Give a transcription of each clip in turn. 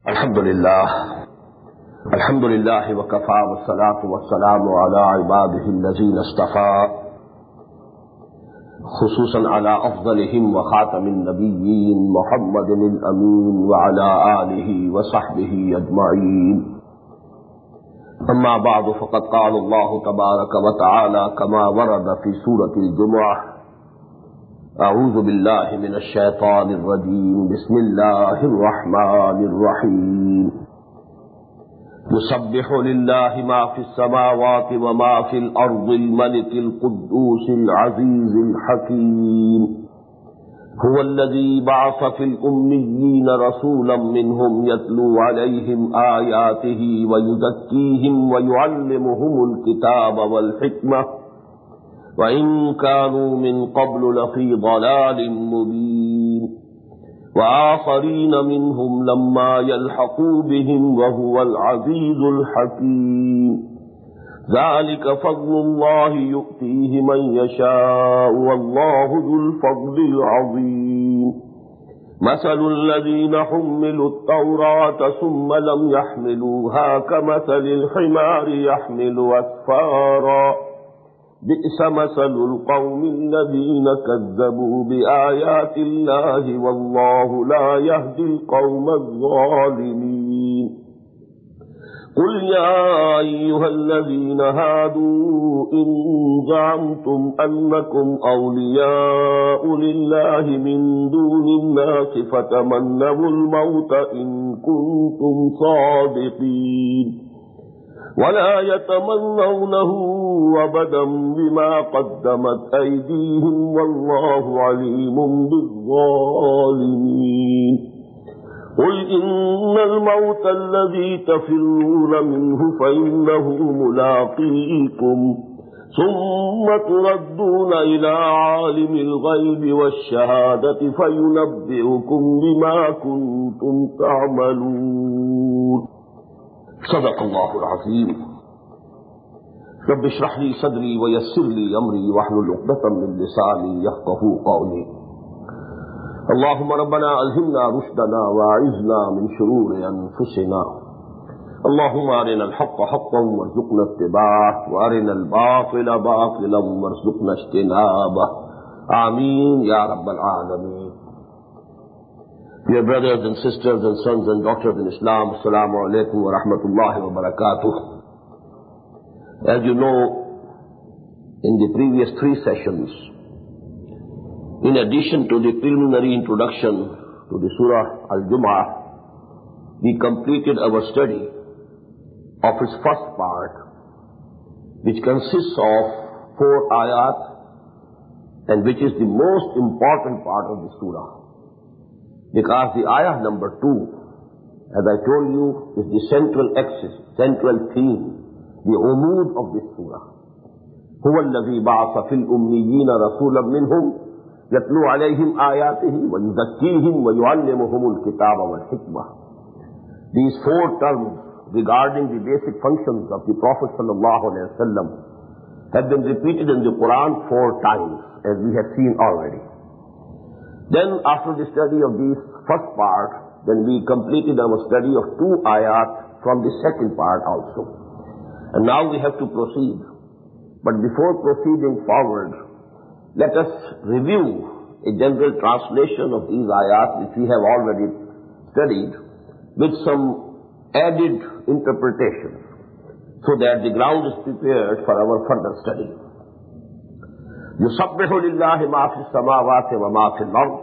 الحمد لله وكفى والصلاة والسلام على عباده الذين اصطفى خصوصا على أفضلهم وخاتم النبيين محمد الأمين وعلى آله وصحبه أجمعين. أما بعد فقد قال الله تبارك وتعالى كما ورد في سورة الجمعة: أعوذ بالله من الشيطان الرجيم بسم الله الرحمن الرحيم. يسبح لله ما في السماوات وما في الأرض الملك القدوس العزيز الحكيم هو الذي بعث في الأميين رسولا منهم يتلو عليهم آياته ويزكيهم ويعلمهم الكتاب والحكمة وَإِن كَانُوا مِن قَبْلُ لَفِي ضَلَالٍ مُّبِينٍ وَآخَرِينَ مِنْهُمْ لَمَّا يَلْحَقُوا بِهِمْ وَهُوَ الْعَزِيزُ الْحَكِيمُ. ذَلِكَ فَضْلُ اللَّهِ يُؤْتِيهِ مَن يَشَاءُ وَاللَّهُ ذُو الْفَضْلِ الْعَظِيمِ. مَثَلُ الَّذِينَ حُمِّلُوا التَّوْرَاةَ ثُمَّ لَمْ يَحْمِلُوهَا كَمَثَلِ الْحِمَارِ يَحْمِلُ أَسْفَارًا بئس مثل القوم الذين كذبوا بآيات الله والله لا يهدي القوم الظالمين. قل يا أيها الذين هادوا إن زعمتم أنكم أولياء لله من دون الناس فتمنوا الموت إن كنتم صادقين ولا يتمنونه أبدا بما قدمت أيديهم والله عليم بالظالمين. قل إن الموت الذي تفرون منه فإنه ملاقيكم ثم تردون إلى عالم الغيب والشهادة فينبئكم بما كنتم تعملون. صدق الله العظيم. رب اشرح لي صدري ويسر لي امري واحلل عقدة من لساني يفقهوا قولي. اللهم ربنا الهمنا رشدنا واعذنا من شرور انفسنا. اللهم ارنا الحق حقا وارزقنا اتباعه وارنا الباطل باطلا وارزقنا اجتنابه. آمین یا رب العالمین. Dear brothers and sisters and sons and daughters in Islam, Assalamu alaikum wa rahmatullahi wa barakatuh. As you know, in the previous 3 sessions, in addition to the preliminary introduction to the Surah Al-Jum'ah, we completed our study of its first part, which consists of 4 ayat and which is the most important part of the surah. Because the ayah number 2, as I told you, is the central axis, central theme, the umud of this surah. هو الذي بعث في الأميين رسولا منهم يتلو عليهم آياته ويزكيهم ويعلمهم الكتاب والحكمة. These 4 terms regarding the basic functions of the Prophet sallallahu alaihi wasallam have been repeated in the Quran 4 times, as we have seen already. Then after the study of this first part, then we completed our study of 2 ayat from the second part also. And now we have to proceed. But before proceeding forward, let us review a general translation of these ayat which we have already studied with some added interpretations so that the ground is prepared for our further study. يُسَبِّحُ لِلَّهِ مَا فِي السَّمَاوَاتِ وَمَا فِي الْأَرْضِ.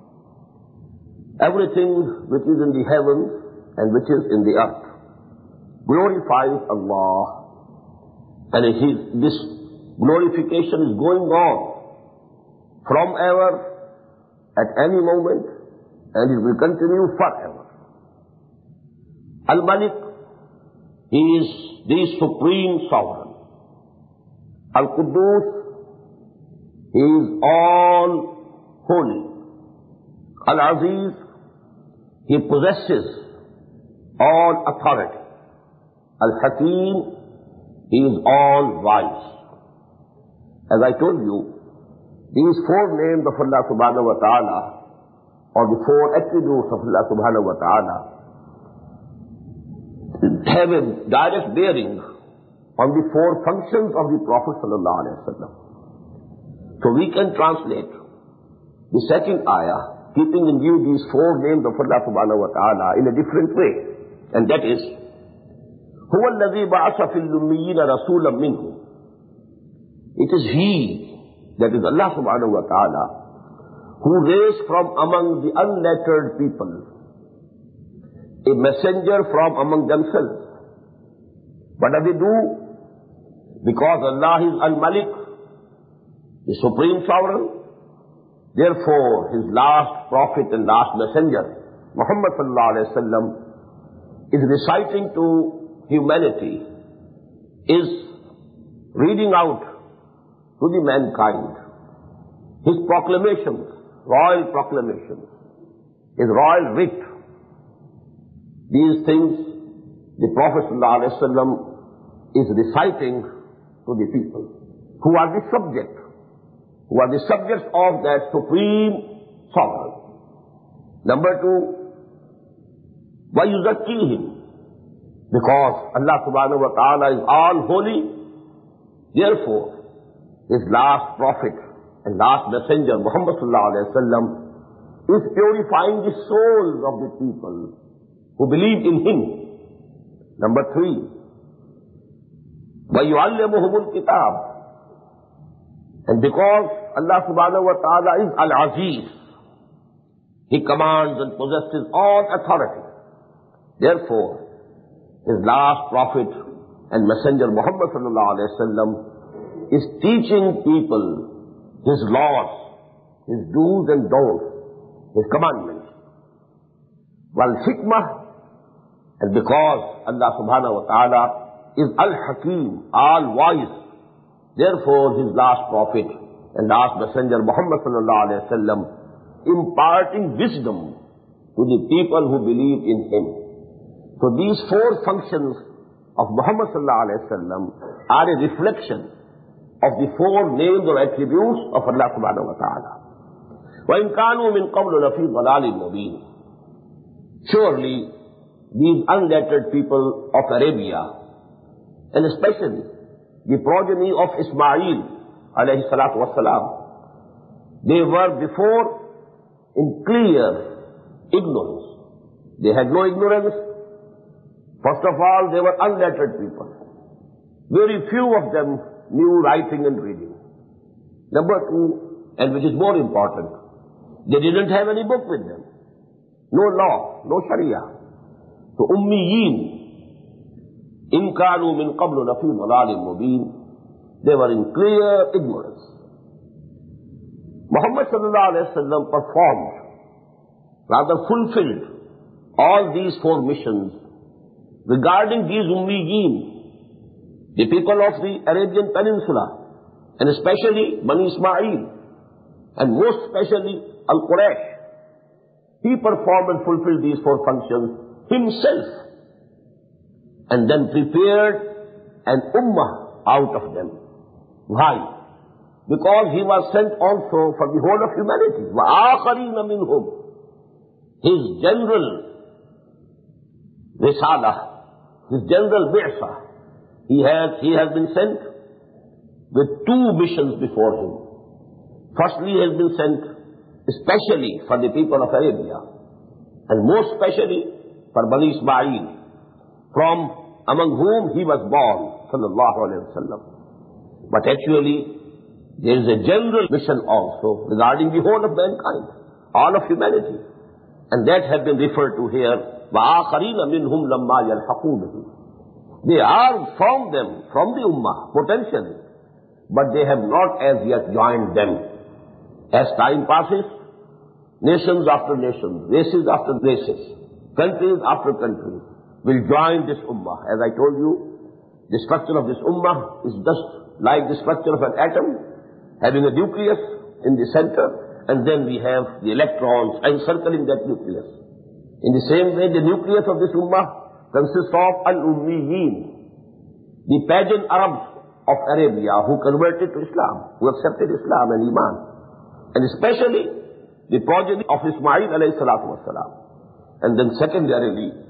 Everything which is in the heavens and which is in the earth glorifies Allah, and this glorification is going on from ever, at any moment, and it will continue forever. Al-Malik is the supreme sovereign. Al-Quddus is all holy. Al-Aziz, he possesses all authority. Al-Hakim, he is all wise. As I told you, these 4 names of Allah subhanahu wa ta'ala, or the 4 attributes of Allah subhanahu wa ta'ala, have a direct bearing on the four functions of the Prophet sallallahu alaihi wasallam. So we can translate the second ayah, keeping in view these four names of Allah subhanahu wa ta'ala in a different way. And that is, هُوَ الَّذِي بَعَثَ فِي الْأُمِّيِّينَ رَسُولًا مِّنْهُمْ. It is He, that is Allah subhanahu wa ta'ala, who raised from among the unlettered people a messenger from among themselves. What do they do? Because Allah is Al-Malik, the Supreme Sovereign, therefore His last prophet and last messenger, Muhammad sallallahu alayhi wa sallam, is reciting to humanity, is reading out to the mankind His proclamations, royal proclamations, His royal writ. These things the Prophet ﷺ is reciting to the people, who are the subjects of that supreme sovereign. Number two, وَيُزَكِّيهِمْ, because Allah subhanahu wa ta'ala is all holy, therefore His last prophet and last messenger, Muhammad sallallahu alayhi wa sallam, is purifying the souls of the people who believe in Him. Number three, وَيُعَلِّمُهُمُ الْكِتَابِ, and because Allah subhanahu wa ta'ala is Al-Aziz, He commands and possesses all authority. Therefore, His last prophet and messenger Muhammad sallallahu alayhi wa sallam is teaching people His laws, His do's and don'ts, His commandments. Wal-hikmah, and because Allah subhanahu wa ta'ala is Al-Hakim, all-wise, therefore His last prophet and last messenger Muhammad sallallahu alayhi wa sallam imparting wisdom to the people who believe in Him. So these four functions of Muhammad sallallahu alayhi wa sallam are a reflection of the four names or attributes of Allah subhanahu wa ta'ala. وَإِنْ كَانُوا مِنْ قَبْلُ لَفِي ضَلَالٍ مُبِينٍ. Surely these unlettered people of Arabia, and especially the progeny of Ismail alayhi salatu wassalam, they were before in clear ignorance. They had no ignorance. First of all, they were unlettered people. Very few of them knew writing and reading. Number two, and which is more important, they didn't have any book with them. No law, no sharia. So ummiyin, in kanu min qablu lafi dhalalin mubin, they were in clear ignorance. Muhammad sallallahu alayhi wa sallam performed, rather fulfilled, all these four missions regarding these ummiyin, the people of the Arabian Peninsula, and especially Bani Ismail, and most especially Al-Quraysh. He performed and fulfilled these four functions himself, and then prepared an ummah out of them. Why? Because he was sent also for the whole of humanity. وَآخَرِينَ مِنْهُمْ. His general risalah, his general bi'sah, he has been sent with two missions before him. Firstly, he has been sent especially for the people of Arabia, and most especially for Bani Ismail, from among whom he was born, sallallahu alayhi wa sallam. But actually, there is a general mission also regarding the whole of mankind, all of humanity. And that has been referred to here, وَآخَرِينَ مِنْهُمْ لَمَّا يَلْحَقُوا بِهِ. They are from them, from the ummah, potentially, but they have not as yet joined them. As time passes, nations after nations, races after races, countries after countries will join this ummah. As I told you, the structure of this ummah is just like the structure of an atom, having a nucleus in the center, and then we have the electrons encircling that nucleus. In the same way, the nucleus of this ummah consists of al-ummiyin, the pagan Arabs of Arabia who converted to Islam, who accepted Islam and Iman, and especially the progeny of Ismail alayhi salatu wassalam. And then secondarily,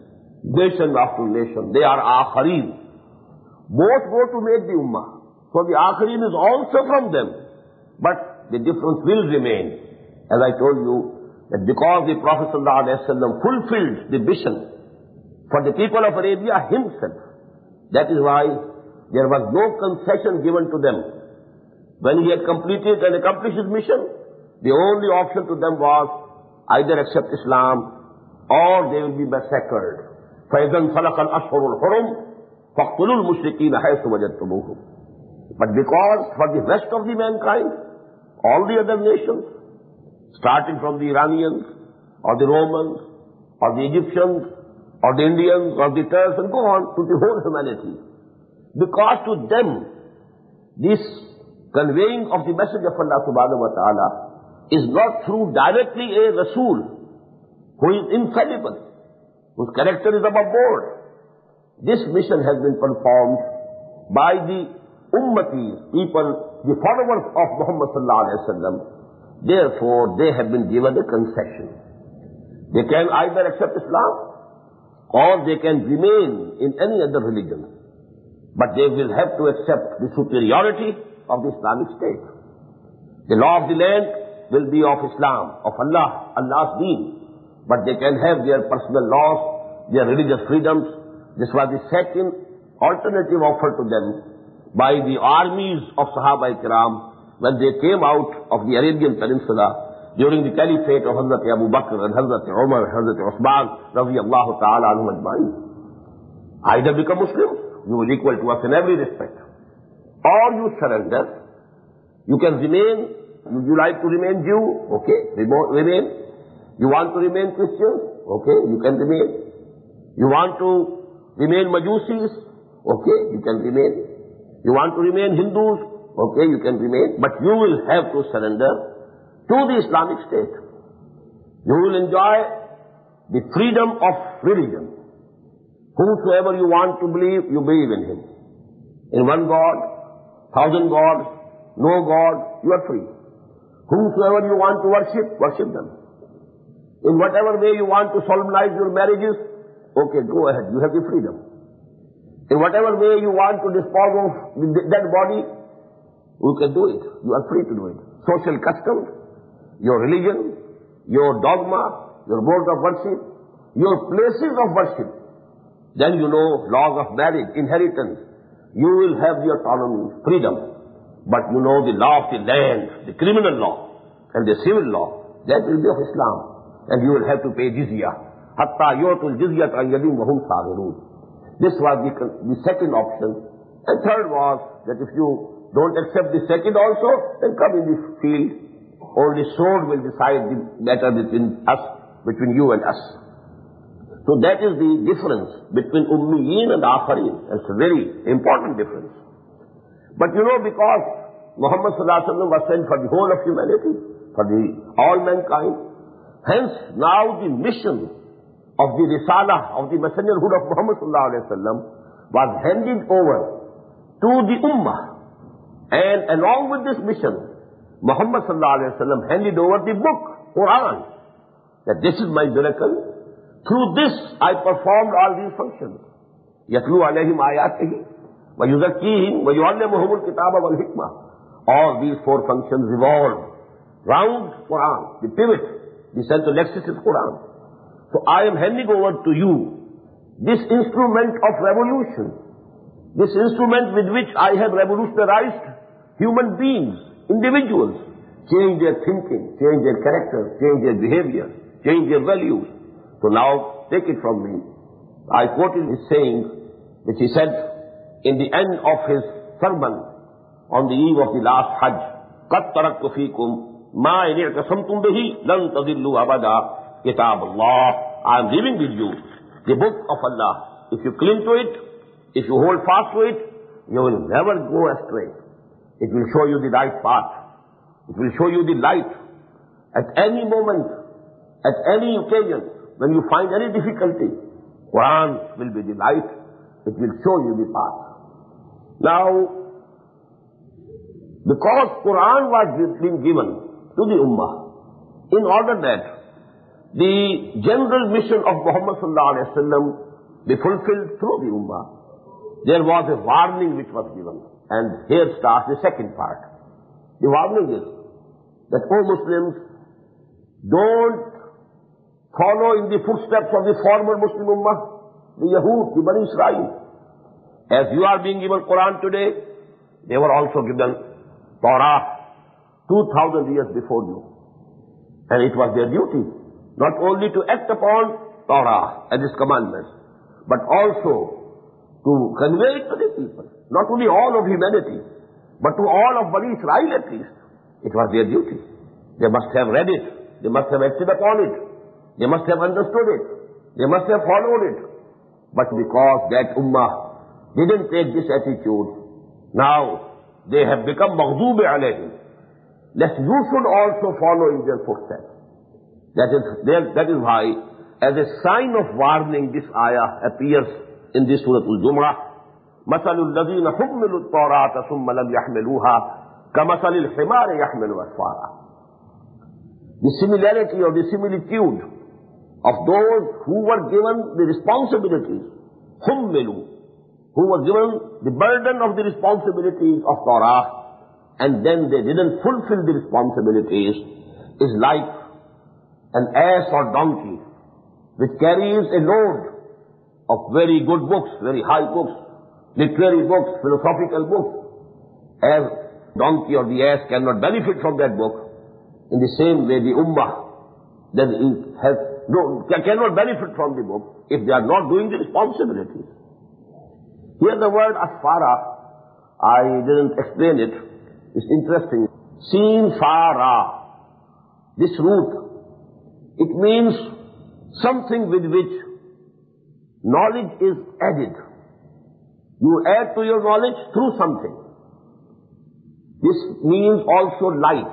nation after nation. They are akhareen. Both go to make the ummah. So the akhareen is also from them. But the difference will remain. As I told you, that because the Prophet ﷺ fulfilled the mission for the people of Arabia himself, that is why there was no concession given to them. When he had completed and accomplished his mission, the only option to them was either accept Islam or they will be massacred. فَإِذَنْ فَلَقَ الْأَشْهُرُ الْحُرُمْ فَاقْتُلُوا الْمُشْرِكِينَ حَيْثُ وَجَدْتُمُوهُمْ. But because for the rest of the mankind, all the other nations, starting from the Iranians, or the Romans, or the Egyptians, or the Indians, or the Turks, and go on to the whole humanity, because to them, this conveying of the message of Allah subhanahu wa ta'ala is not through directly a Rasul who is infallible, whose character is above board. This mission has been performed by the Ummati, people, the followers of Muhammad sallallahu alaihi wasallam. Therefore, they have been given a concession. They can either accept Islam or they can remain in any other religion. But they will have to accept the superiority of the Islamic State. The law of the land will be of Islam, of Allah, Allah's deen. But they can have their personal laws, their religious freedoms. This was the second alternative offered to them by the armies of Sahaba Ikram when they came out of the Arabian Peninsula during the caliphate of Hazrat Abu Bakr and Hazrat Umar, Hazrat Uthman, radiyallahu ta'ala anhum ajma'in. Either become Muslims, you will equal to us in every respect, or you surrender. You can remain. Would you like to remain Jew? Okay, remain. You want to remain Christian? Okay, you can remain. You want to remain Majusis? Okay, you can remain. You want to remain Hindus? Okay, you can remain. But you will have to surrender to the Islamic State. You will enjoy the freedom of religion. Whomsoever you want to believe, you believe in him. In one God, 1,000 gods, no God, you are free. Whomsoever you want to worship, worship them. In whatever way you want to solemnize your marriages, okay, go ahead, you have the freedom. In whatever way you want to dispose of the dead body, you can do it. You are free to do it. Social customs, your religion, your dogma, your modes of worship, your places of worship. Then you know laws of marriage, inheritance. You will have the autonomy, freedom. But you know the law of the land, the criminal law, and the civil law, that will be of Islam. And you will have to pay jizya. Hatta yu'tul jizyat an yadim wa hum saghirun. This was the second option. And third was that if you don't accept the second also, then come in this field. Only sword will decide the matter between us, between you and us. So that is the difference between Ummiyin and Akhareen. It's a very important difference. But you know, because Muhammad sallallahu alaihi wasallam was sent for the whole of humanity, for all mankind, hence now the mission of the Risalah, of the messengerhood of Muhammad sallallahu alaihi wasallam was handed over to the Ummah. And along with this mission, Muhammad sallallahu alaihi wasallam handed over the book, Quran, that this is my miracle. Through this I performed all these functions. Yatlu alayhim ayatihi wa yuzakkihim wa yu'allimuhum al-kitaba wal hikmah. All these four functions revolve round Quran. The pivot, the central axis is Quran. So I am handing over to you this instrument of revolution, this instrument with which I have revolutionized human beings, individuals, change their thinking, change their character, change their behavior, change their values. So now, take it from me. I quoted his saying, which he said in the end of his sermon on the eve of the last Hajj, قَدْ تَرَكْتُ فِيكُمْ مَا إِنْ اعْتَصَمْتُمْ بِهِ لَنْ تَضِلُّوا أَبَدًا كِتَابَ اللَّهِ. I am leaving with you the book of Allah. If you cling to it, if you hold fast to it, you will never go astray. It will show you the right path. It will show you the light. At any moment, at any occasion, when you find any difficulty, Quran will be the light. It will show you the path. Now, because Quran was being given to the Ummah, in order that the general mission of Muhammad sallallahu alaihi wasallam be fulfilled through the ummah, there was a warning which was given. And here starts the second part. The warning is that, O Muslims, don't follow in the footsteps of the former Muslim ummah, the Yahud, the Bani Israel. As you are being given Quran today, they were also given Torah 2,000 years before you. And it was their duty not only to act upon Torah and its commandments, but also to convey it to the people. Not only all of humanity, but to all of Bani Israel at least. It was their duty. They must have read it. They must have acted upon it. They must have understood it. They must have followed it. But because that ummah didn't take this attitude, now they have become maghdubi alayhim. Lest you should also follow in their footsteps. That is why, as a sign of warning, this ayah appears in this Surah Al-Jumu'ah. مَثَلُ الَّذِينَ حُمِّلُوا التَّوْرَاةَ ثُمَّ لَمْ يَحْمِلُوهَا كَمَثَلِ الْحِمَارِ يَحْمِلُ أَسْفَارًا. The similarity or the similitude of those who were given the responsibilities, حُمِّلُوا, who were given the burden of the responsibilities of Torah, and then they didn't fulfill the responsibilities, is like an ass or donkey which carries a load of very good books, very high books, literary books, philosophical books. As donkey or the ass cannot benefit from that book, in the same way the ummah cannot benefit from the book if they are not doing the responsibilities. Here the word asfara, I didn't explain it. It's interesting. Sin fara. This root, it means something with which knowledge is added. You add to your knowledge through something. This means also light.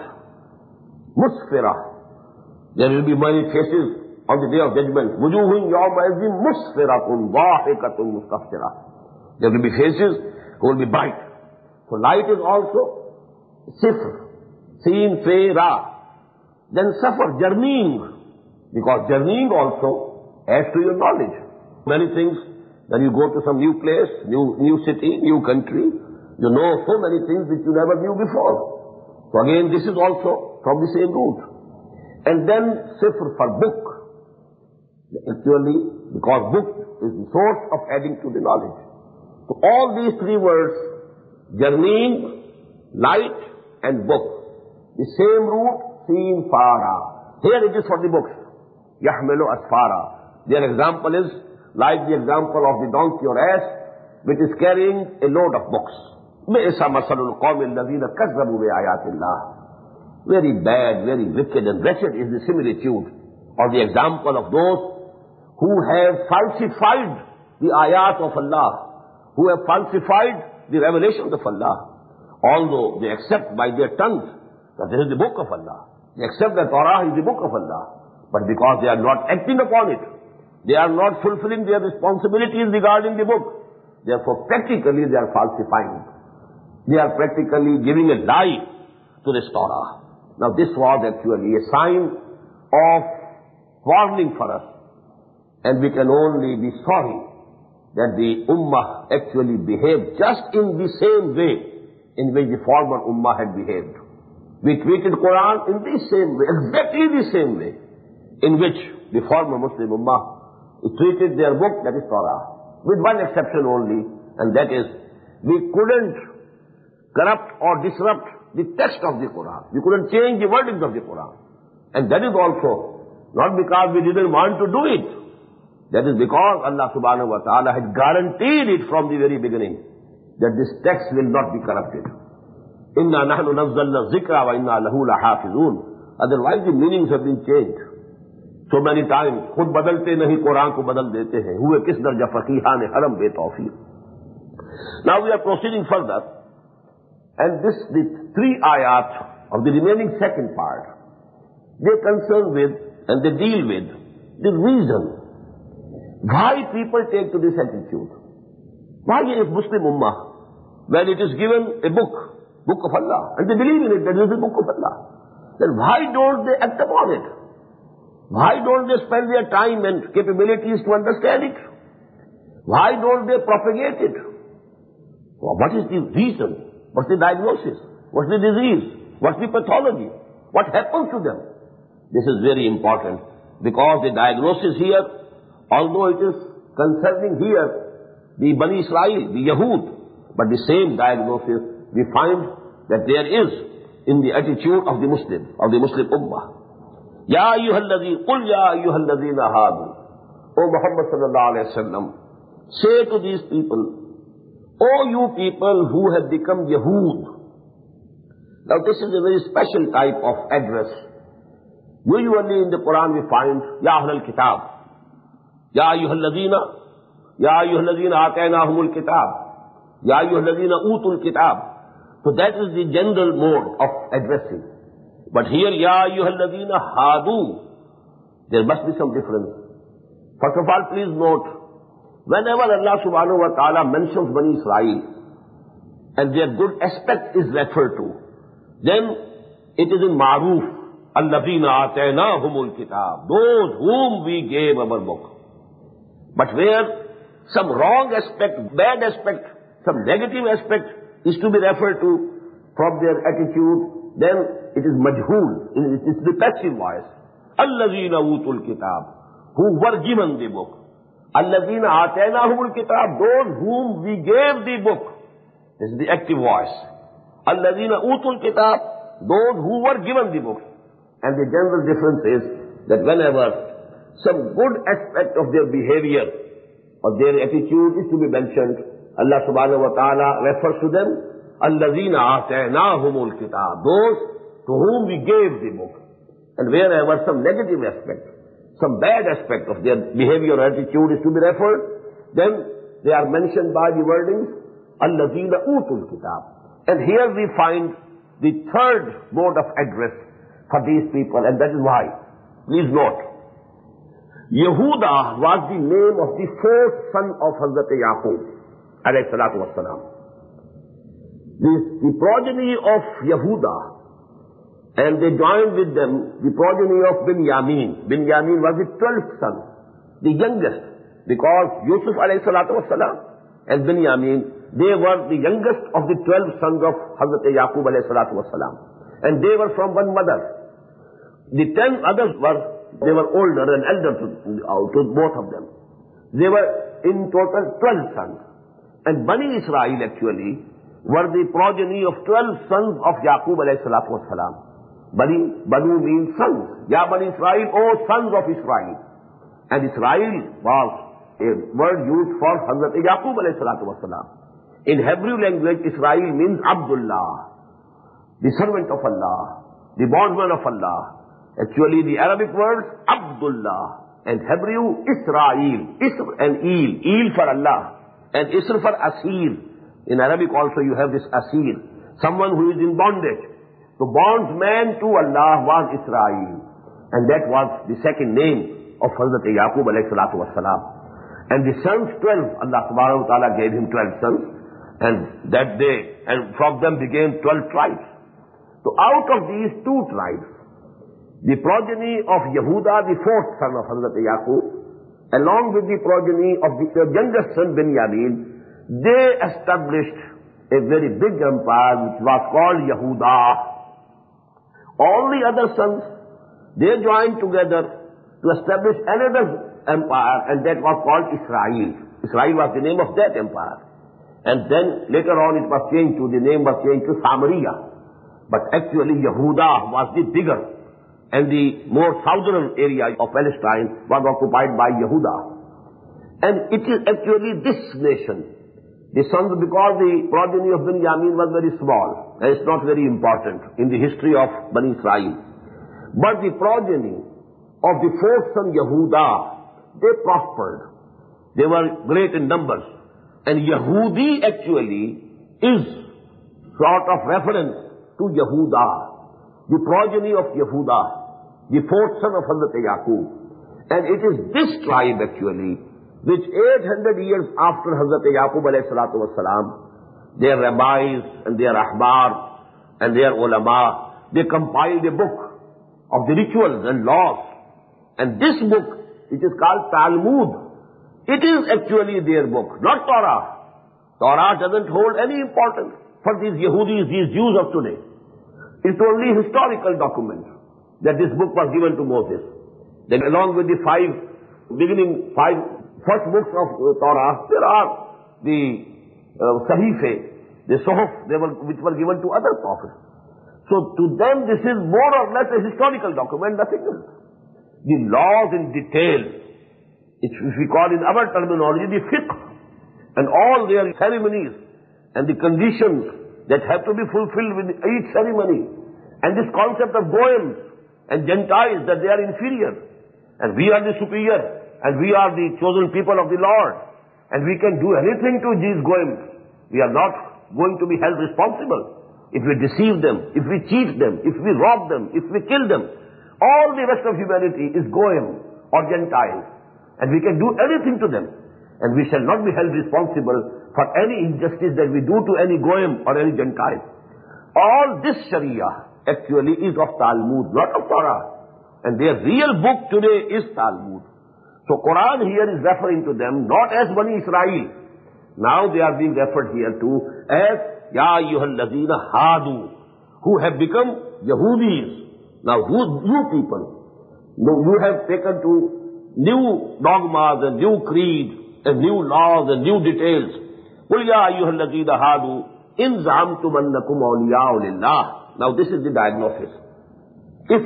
Musfira. There will be many faces on the day of judgment. Wujuhun yawma idhin musfiratun dhahikatun mustafsira. There will be faces who will be bright. So light is also sifr, sin, fe, ra. Then safar, journeying, because journeying also adds to your knowledge. Many things, when you go to some new place, new city, new country, you know so many things which you never knew before. So again, this is also from the same root. And then sifr for book. Actually, because book is the source of adding to the knowledge. So all these three words, journeying, light, and book, the same root, sin, fara. Here it is for the books. Yahmilu asfara. Their example is like the example of the donkey or ass, which is carrying a load of books. Bi'sa masalul qawmi alladhina kazzabu bi ayatillah. Very bad, very wicked and wretched is the similitude or the example of those who have falsified the ayat of Allah, who have falsified the revelations of Allah. Although they accept by their tongues that this is the book of Allah. They accept that Torah is the book of Allah. But because they are not acting upon it, they are not fulfilling their responsibilities regarding the book. Therefore, practically they are falsifying. They are practically giving a lie to this Torah. Now this was actually a sign of warning for us. And we can only be sorry that the Ummah actually behaved just in the same way in which the former Ummah had behaved. We treated Quran in the same way, exactly the same way in which the former Muslim Ummah treated their book, that is Torah, with one exception only, and that is we couldn't corrupt or disrupt the text of the Quran. We couldn't change the wordings of the Quran. And that is also not because we didn't want to do it. That is because Allah subhanahu wa ta'ala had guaranteed it from the very beginning that this text will not be corrupted. Inna nahnu nazzalna zikra wa inna lahu lahafizun. Otherwise the meanings have been changed. So many times, khud badalte nahi Quran ko badal dete hain. Huwe kis darja faqihan haram be tawfiq. Now we are proceeding further. And the three ayat of the remaining second part, they concern with and they deal with the reason why people take to this attitude. Why is Muslim Ummah, when it is given a book of Allah, and they believe in it, that it is the book of Allah, then why don't they act upon it? Why don't they spend their time and capabilities to understand it? Why don't they propagate it? Well, what is the reason? What's the diagnosis? What's the disease? What's the pathology? What happens to them? This is very important because the diagnosis here, although it is concerning here the Bani Israel, the Yahud, but the same diagnosis we find that there is in the attitude of the Muslim Ummah. Ya ayyuhalladheen, qul ya ayyuhalladheena hadu. O Muhammad sallallahu alayhi wa sallam, say to these people, O you people who have become Yahud. Now this is a very special type of address. Usually in the Quran we find, Ya Ahlul Kitab, Ya ayyuhalladheena ataynahumul kitab, Ya ayyuhalladheena utul kitab. So that is the general mode of addressing. But here, Ya ayyuhalladheena hadu, there must be some difference. First of all, please note, whenever Allah subhanahu wa ta'ala mentions Bani Israel and their good aspect is referred to, then it is in ma'ruf, alladhina ataynahumul kitab, those whom we gave our book. But where some wrong aspect, bad aspect, some negative aspect is to be referred to from their attitude, then it is majhul, it is the passive voice. Alladhina utul kitab, who were given the book. Alladhina ataynahumul kitab, those whom we gave the book. This is the active voice. Alladhina utul kitab, those who were given the book. And the general difference is that whenever some good aspect of their behavior or their attitude is to be mentioned, Allah subhanahu wa ta'ala refers to them, Alladhina ataynahumul kitab, those to whom we gave the book. And wherever some negative aspect, some bad aspect of their behavior or attitude is to be referred, then they are mentioned by the wordings, Alladhina utul kitab. And here we find the third mode of address for these people, and that is why. Please note, Yehuda was the name of the fourth son of Hazrat Yaqub, alayhi salatu wassalam. The progeny of Yehuda, and they joined with them the progeny of Binyamin. Binyamin was the 12th son, the youngest, because Yusuf alayhi salatu wassalam and Binyamin, they were the youngest of the 12 sons of Hazrat Yaqub alayhi salatu wassalam. And they were from one mother. The 10 others they were older and elder to both of them. They were in total 12 sons. And Bani Israel actually were the progeny of 12 sons of Yaqub alayhi salatu wassalam. Banu means sons. Ya Bani Israel, O sons of Israel. And Israel was a word used for Hazrat Yaqub alayhi salatu wassalam. In Hebrew language, Israel means Abdullah, the servant of Allah, the bondman of Allah. Actually, the Arabic words, Abdullah, and Hebrew, Israel, Isr and Il for Allah, and Isr for Asir. In Arabic also you have this Asir, someone who is in bondage. The bondsman to Allah was Israel, and that was the second name of Hazrat Yaqub alayhi salatu wassalam. And the sons 12, Allah subhanahu wa ta'ala gave him 12 sons, and that day, and from them began 12 tribes. So out of these 2 tribes, the progeny of Yehuda, the 4th son of Hazrat Yaqub, along with the progeny of the youngest son Binyamin, they established a very big empire which was called Yehuda. All the other sons, they joined together to establish another empire, and that was called Israel. Israel was the name of that empire. And then later on the name was changed to Samaria. But actually Yehuda was the bigger and the more southern area of Palestine was occupied by Yehuda. And it is actually this nation, the sons, because the progeny of Binyamin was very small, and it's not very important in the history of Bani Israel. But the progeny of the 4th son Yehuda, they prospered. They were great in numbers. And Yehudi actually is sort of reference to Yehuda, the progeny of Yehuda, the 4th son of Hazrat Yaqub. And it is this tribe actually, which 800 years after Hazrat Yaqub alayhi salatu wassalam, their rabbis and their ahbar and their ulama, they compiled a book of the rituals and laws. And this book, which is called Talmud, It is actually their book, not Torah. Torah doesn't hold any importance for these Yehudis, these Jews of today. It's only historical document that this book was given to Moses. Then along with the five first books of Torah, there are the Sahife, the Suhuf, which were given to other prophets. So to them this is more or less a historical document, nothing else. The laws in detail, if we call in our terminology, the fiqh, and all their ceremonies, and the conditions that have to be fulfilled with each ceremony, and this concept of Goyim and Gentiles, that they are inferior, and we are the superior, and we are the chosen people of the Lord, and we can do anything to these Goyim. We are not going to be held responsible if we deceive them, if we cheat them, if we rob them, if we kill them. All the rest of humanity is Goyim or Gentiles, and we can do anything to them, and we shall not be held responsible for any injustice that we do to any Goyim or any Gentile. All this Sharia actually is of Talmud, not of Torah. And their real book today is Talmud. So Quran here is referring to them not as Bani Israel. Now they are being referred here to as Ya ayyuhal ladhina hadu, who have become Yahudis. Now you people, you have taken to new dogmas and new creeds and new laws and new details. Qul ya ayyuhal ladhina hadu in za'amtum annakum awliya'u lillah. Now this is the diagnosis. If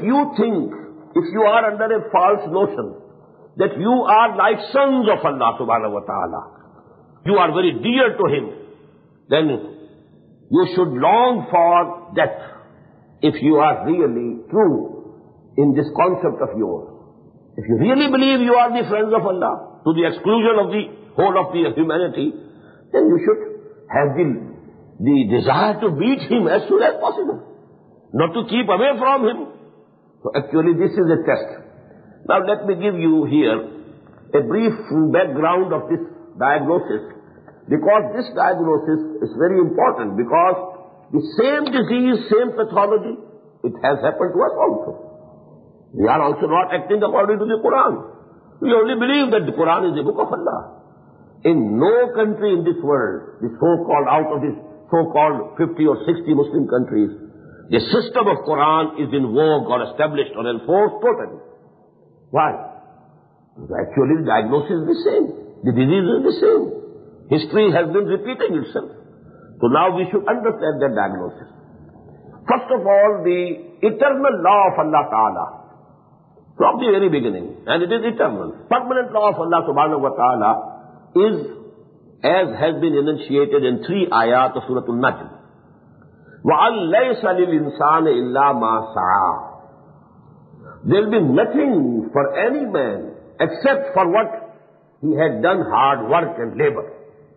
you are under a false notion that you are like sons of Allah subhanahu wa ta'ala, you are very dear to Him, then you should long for death if you are really true in this concept of yours. If you really believe you are the friends of Allah to the exclusion of the whole of the humanity, then you should have the desire to beat Him as soon as possible, not to keep away from Him. So actually this is a test. Now let me give you here a brief background of this diagnosis, because this diagnosis is very important, because the same disease, same pathology, it has happened to us also. We are also not acting according to the Quran. We only believe that the Quran is the book of Allah. In no country in this world, the so-called, out of this so-called 50 or 60 Muslim countries, the system of Quran is in vogue or established or enforced totally. Why? Actually the diagnosis is the same. The disease is the same. History has been repeating itself. So now we should understand that diagnosis. First of all, the eternal law of Allah Ta'ala, from the very beginning, and it is eternal, permanent law of Allah Subhanahu wa Ta'ala is, as has been enunciated in 3 ayat of Surah Al-Najm. وَأَنْ لَيْسَ لِلْإِنسَانِ إِلَّا مَا سَعَى. There will be nothing for any man except for what he had done hard work and labor.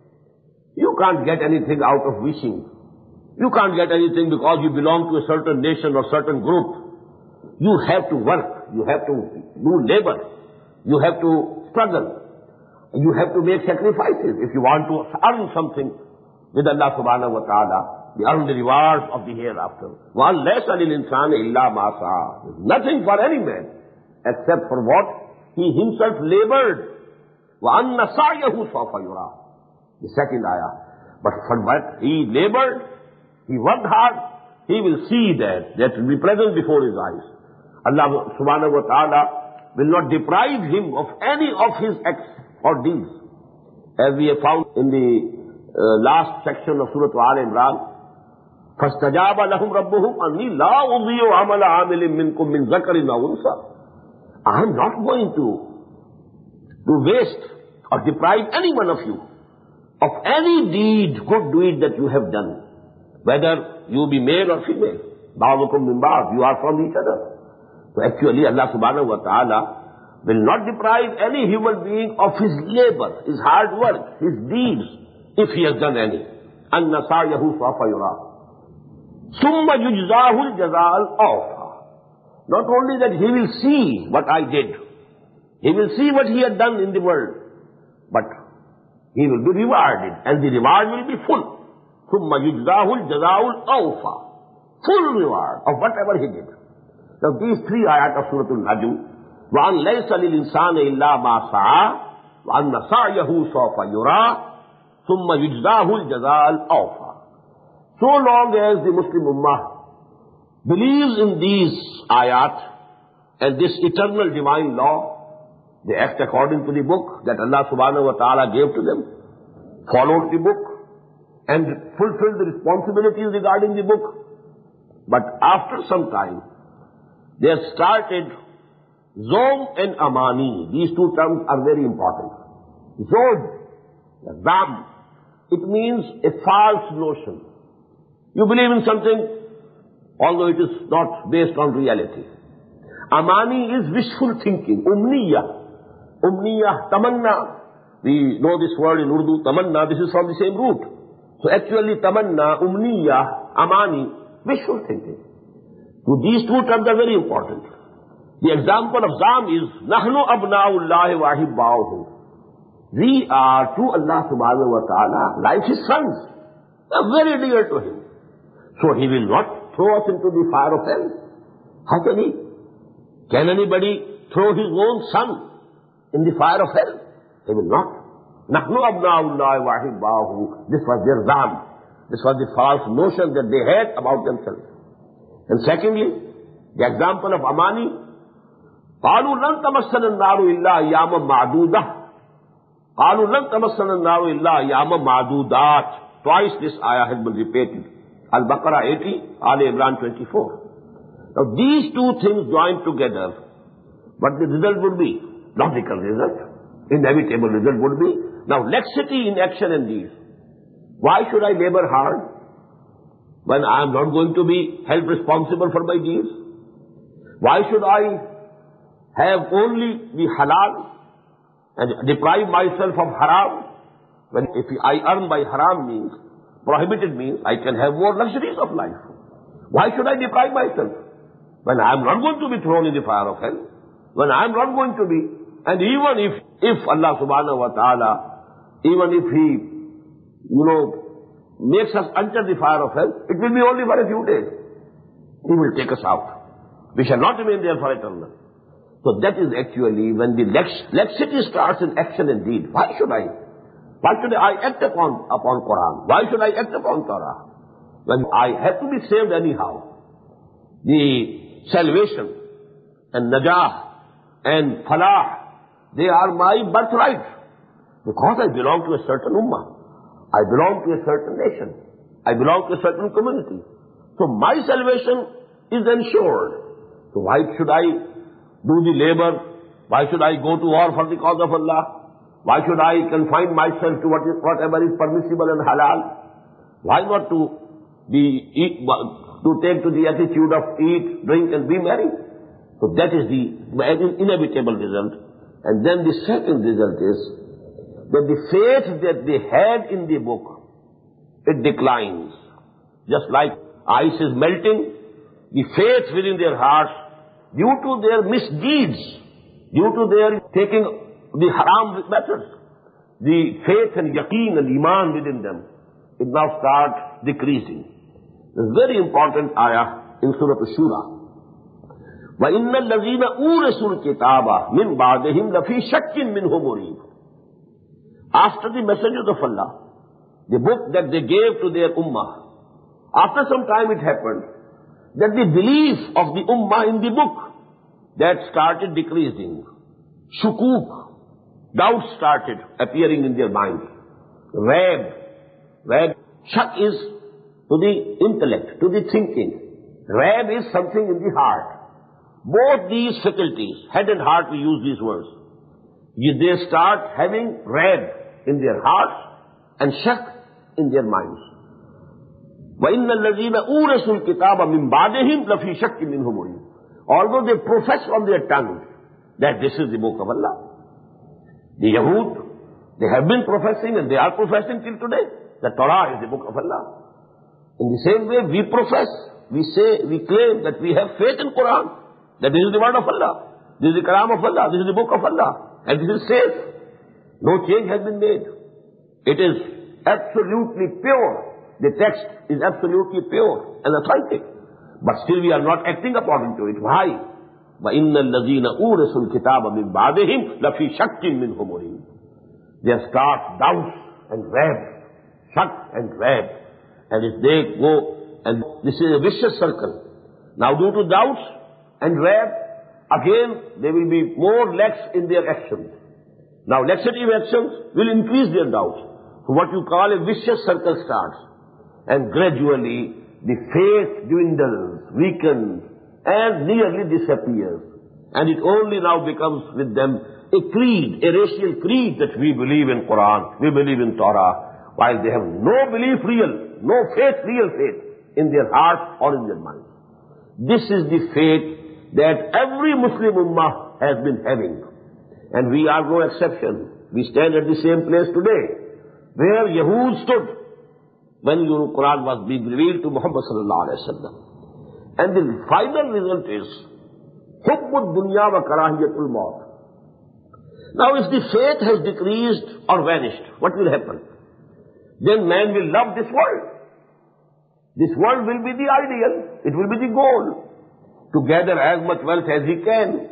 You can't get anything out of wishing. You can't get anything because you belong to a certain nation or certain group. You have to work. You have to do labor. You have to struggle. You have to make sacrifices if you want to earn something with Allah subhanahu wa ta'ala. Earn the rewards of the hereafter. وَأَنْ لَيْسَ لِلْإِنسَانِ إِلَّا مَا سَعَى. Nothing for any man except for what he himself labored. وَأَنَّ سَعْيَهُ سَوْفَ يُرَى. The second ayah. But for what he labored, he worked hard, he will see that will be present before his eyes. Allah subhanahu wa ta'ala will not deprive him of any of his acts or deeds. As we have found in the last section of Surah Al-Imran, فَاسْتَجَابَ لَهُمْ رَبُّهُمْ أَنِّي لَا أُضِيعُ عَمَلَ عَامِلٍ مِّنْكُمْ مِنْ ذَكَرٍ أَوْ أُنثَىٰ. I am not going to waste or deprive any one of you of any deed, good deed that you have done, whether you be male or female. بَعْضُكُمْ مِنْ بَعْضٍ. You are from each other. So actually Allah subhanahu wa ta'ala will not deprive any human being of his labor, his hard work, his deeds, if he has done any. أَنَّ سَعْيَهُ سَوْفَ يُرَى. ثُمَّ يُجْزَاهُ الْجَزَاءَ الْأَوْفَىٰ. Not only that he will see what I did, he will see what he had done in the world, but he will be rewarded, and the reward will be full. ثُمَّ يُجْزَاهُ الْجَزَاءَ الْأَوْفَىٰ. Full reward of whatever he did. Now these 3 ayat of Surah Al-Najm, وَأَنْ لَيْسَ لِلْإِنسَانِ إِلَّا مَا سَعَى, وَأَنَّ سَعْيَهُ سَوْفَ يُرَى ثُمَّ يُجْزَاهُ الْجَزَاءَ الْأَوْفَى. So long as the Muslim Ummah believes in these ayat and this eternal divine law, they act according to the book that Allah subhanahu wa ta'ala gave to them, followed the book, and fulfilled the responsibilities regarding the book. But after some time, they have started Zom and Amani. These two terms are very important. Zom, Zam, it means a false notion. You believe in something, although it is not based on reality. Amani is wishful thinking, umniya. Umniya, tamanna. We know this word in Urdu, tamanna, this is from the same root. So actually tamanna, umniya, amani, wishful thinking. So these two terms are very important. The example of Zam is, Nahnu abna'ullahi wa ahibba'uhu. We are to Allah subhanahu wa ta'ala like His sons. They are very dear to Him. So He will not throw us into the fire of hell. How can He? Can anybody throw his own son in the fire of hell? He will not. Nahnu abna'ullahi wa ahibba'uhu. This was their Zam. This was the false notion that they had about themselves. And secondly, the example of Amani, قالوا لن تمسنا النار إلا أياما معدودة. قالوا لن تمسنا النار إلا أياما معدودات. Twice this ayah has been repeated. Al-Baqarah 80, Al-Imran 24. Now these two things joined together, what the result would be? Logical result. Inevitable result would be. Now laxity in action and deeds. Why should I labor hard when I am not going to be held responsible for my deeds? Why should I have only the halal and deprive myself of haram? When if I earn by haram means, prohibited means, I can have more luxuries of life. Why should I deprive myself when I am not going to be thrown in the fire of hell? When I am not going to be, and even if Allah subhanahu wa ta'ala, even if He, makes us enter the fire of hell, it will be only for a few days. He will take us out. We shall not remain there for eternal. So that is actually when the laxity starts in action and deed. Why should I act upon Quran? Why should I act upon Torah? When I have to be saved anyhow. The salvation and najah and falah, they are my birthright. Because I belong to a certain ummah. I belong to a certain nation. I belong to a certain community. So my salvation is ensured. So why should I do the labor? Why should I go to war for the cause of Allah? Why should I confine myself to whatever is permissible and halal? Why not to take to the attitude of eat, drink and be merry? So that is the inevitable result. And then the second result is that the faith that they had in the book, it declines. Just like ice is melting, the faith within their hearts, due to their misdeeds, due to their taking the haram methods, the faith and yaqeen and iman within them, it now starts decreasing. This very important ayah in Surah Shura. وَإِنَّ الَّذِينَ أُورِثُوا الْكِتَابَ مِنْ بَعْدِهِمْ لَفِي شَكٍّ مِّنْهُ مُرِيبٍ. After the messengers of Allah, the book that they gave to their ummah, after some time it happened that the belief of the ummah in the book, that started decreasing. Shukuk, doubts started appearing in their mind. Raib, shak is to the intellect, to the thinking. Raib is something in the heart. Both these faculties, head and heart, we use these words. They start having raib in their hearts and shak in their minds. وَإِنَّ الَّذِينَ أُورِثُوا الْكِتَابَ مِنْ بَعْدِهِمْ لَفِي شَكٍّ مِّنْهُ مُرِيبٍ. Although they profess on their tongues that this is the book of Allah. The Yahud, they have been professing and they are professing till today that Torah is the book of Allah. In the same way we profess, we say, we claim that we have faith in Quran, that this is the word of Allah, this is the kalam of Allah, this is the book of Allah, and this is safe. No change has been made. It is absolutely pure. The text is absolutely pure and authentic. But still we are not acting according to it. Why? وَإِنَّ الَّذِينَ أُورِثُوا الْكِتَابَ مِنْ بَعْدِهِمْ لَفِي شَكٍّ مِّنْهُ مُرِيبٍ. They start doubts and web, shut and web. And if they go, and this is a vicious circle. Now due to doubts and web, again they will be more lax in their actions. Now laxative actions will increase their doubts. So what you call a vicious circle starts. And gradually the faith dwindles, weakens, and nearly disappears. And it only now becomes with them a creed, a racial creed that we believe in Quran, we believe in Torah, while they have no belief real, no faith, real faith in their heart or in their mind. This is the faith that every Muslim ummah has been having. And we are no exception. We stand at the same place today, where Yahud stood when the Quran was being revealed to Muhammad sallallahu alaihi wasallam. And the final result is hubbud dunya wa karahiyatul maut. Now if the faith has decreased or vanished, what will happen? Then man will love this world. This world will be the ideal, it will be the goal. To gather as much wealth as he can,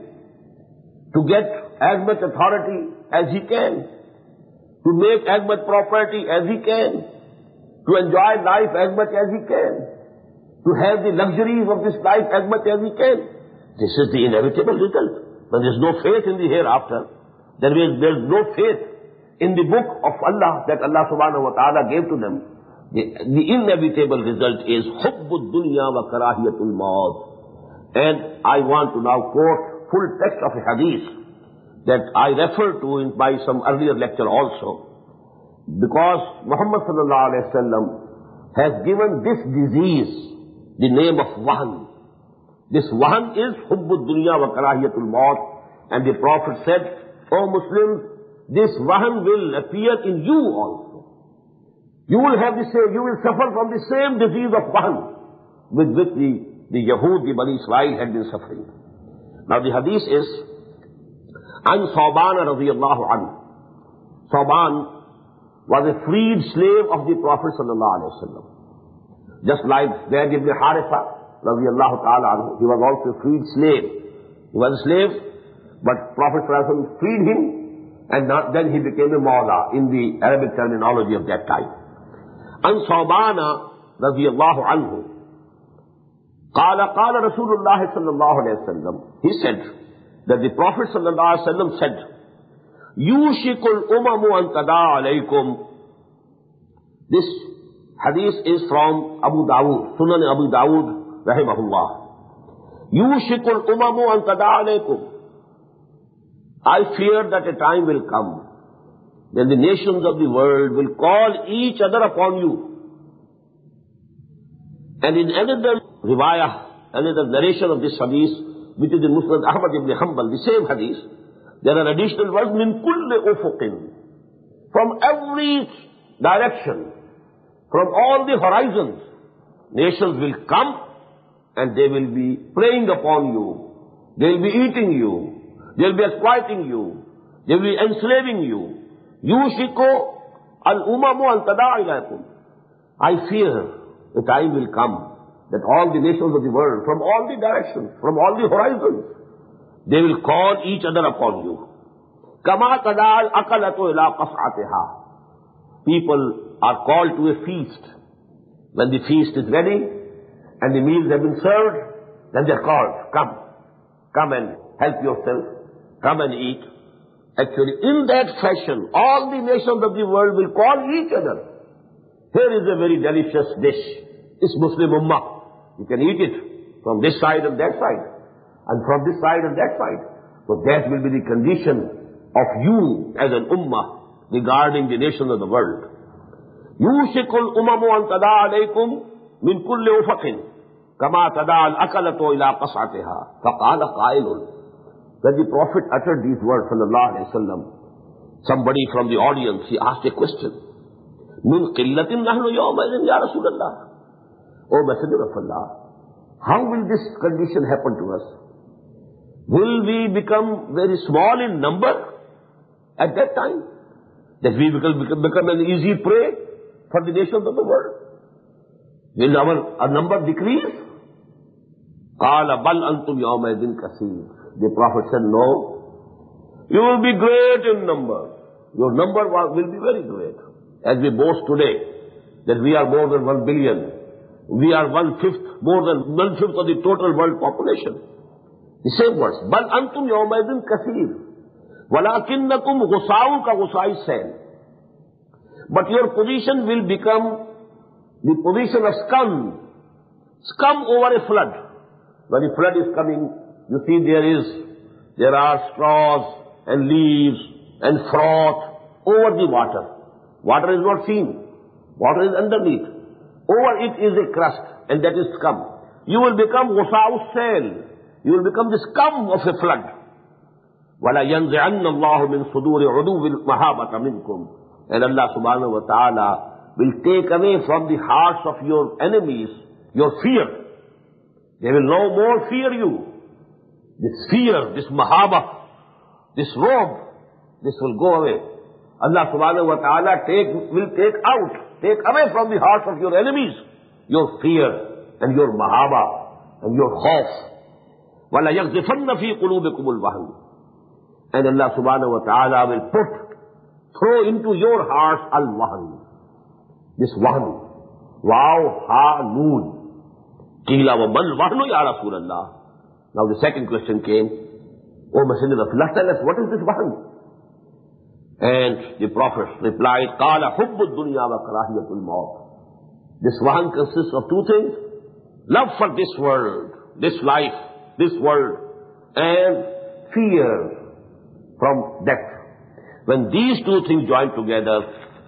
to get as much authority as he can, to make as much property as he can, to enjoy life as much as he can, to have the luxuries of this life as much as he can. This is the inevitable result. When there is no faith in the hereafter, there is no faith in the book of Allah that Allah subhanahu wa ta'ala gave to them. The inevitable result is hubbud dunya wa karahiyatul maut. And I want to now quote full text of a hadith that I referred to in by some earlier lecture also. Because Muhammad sallallahu alayhi wa sallam has given this disease the name of wahan. This wahan is hubbud dunya wa karahiyatul maut. And the Prophet said, O Muslims, this wahan will appear in you also. You will have the same, you will suffer from the same disease of wahan with which the Yahud, the Bani Israel had been suffering. Now the hadith is, An Thawban radiyallahu anhu. Thawban was a freed slave of the Prophet sallallahu alaihi wasallam. Just like Zayd ibn Haritha radiyallahu ta'ala anhu, he was also a freed slave. He was a slave, but Prophet sallallahu alaihi wasallam freed him, and then he became a mawla in the Arabic terminology of that time. An Thawban radiyallahu anhu. قال رسول الله صلى الله عليه وسلم. He said that the Prophet صلى الله عليه وسلم said, يوشك الأمم أن تداعى عليكم. This hadith is from Abu Dawud, Sunan Abu Dawud rahimahullah. يوشك الأمم أن تداعى عليكم. I fear that a time will come when the nations of the world will call each other upon you. And in another riwayah, another narration of this hadith, which is in Musnad Ahmad ibn Hanbal, the same hadith, there are additional words, min kulli ufuqin. From every direction, from all the horizons, nations will come and they will be preying upon you. They will be eating you. They will be exploiting you. They will be enslaving you. Yushiko al-umamu an tada'a ilaykum. I fear a time will come that all the nations of the world, from all the directions, from all the horizons, they will call each other upon you. Kama tada'al akalatu ila qas'atiha. People are called to a feast. When the feast is ready and the meals have been served, then they're called, come and help yourself, come and eat. Actually, in that fashion, all the nations of the world will call each other. Here is a very delicious dish. It's Muslim Ummah. You can eat it from this side and that side, and from this side and that side. So that will be the condition of you as an Ummah regarding the nations of the world. يُوشِكُ الْأُمَمُ أَن تَدَاعَ عَلَيْكُمْ مِنْ كُلِّ أُفَقٍ كَمَا تَدَاعَ الْأَكَلَةُ إِلَىٰ قَصْعَتِهَا فَقَالَ قَائِلٌ. When the Prophet uttered these words, sallallahu alayhi wa sallam, somebody from the audience, he asked a question. مِنْ قِلَّةٍ نَحْنُ يَوْمَئِذٍ يَا رَسُولَ اللَّهِ. O Messenger of Allah, how will this condition happen to us? Will we become very small in number at that time? That we become an easy prey for the nations of the world? Will our number decrease? قَالَ بَلْ أَنْتُمْ يَوْمَئِذٍ كَثِيرٌ. The Prophet said, no. You will be great in number. your number will be very great. As we boast today, that we are more than 1 billion. We are more than one-fifth of the total world population. The same words. بَلْ أَنْتُمْ يَوْمَئِذٍ كَثِيرٌ وَلَكِنَّكُمْ غُصَاءٌ كَغُصَاءِ السَّيْلِ. But your position will become the position of scum over a flood. When a flood is coming, you see there are straws and leaves and froth over the water. Water is not seen. Water is underneath. Over it is a crust, and that is scum. You will become غُصَاءُ السَّيْلِ. You will become the scum of a flood. وَلَا يَنْزِعَنَّ اللَّهُ مِنْ صُدُورِ عُدُوِّ الْمَهَابَةَ مِنْكُمْ. And Allah subhanahu wa ta'ala will take away from the hearts of your enemies your fear. They will no more fear you. This fear, this mahaba, this robe, this will go away. Allah subhanahu wa ta'ala will take away from the hearts of your enemies your fear and your mahaba and your khawf. وَلَا يَغْزِفَنَّ فِي قُلُوبِكُمُ الْوَهْنِ. And Allah subhanahu wa ta'ala will throw into your hearts al-wahn. This wahn. Wow, ha, noon. Qila wa man wahnu ya Rasulallah. Now the second question came, O Messenger of Allah, tell us, what is this wahn? And the Prophet replied, Qala hubbu dunya wa karahiyatul maut. This wahn consists of two things. Love for this world, this life, this world, and fear from death. When these two things join together,